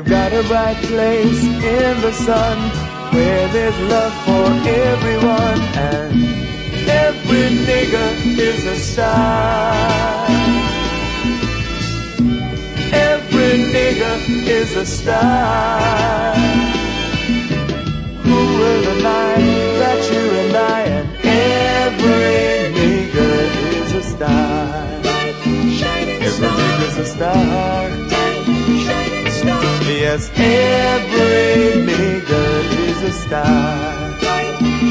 We've got a bright place in the sun where there's love for everyone, and every nigger is a star. Every nigger is a star. Who will deny that you and I and every nigger is a star? Every nigger's a star. Yes, every nigger is a star.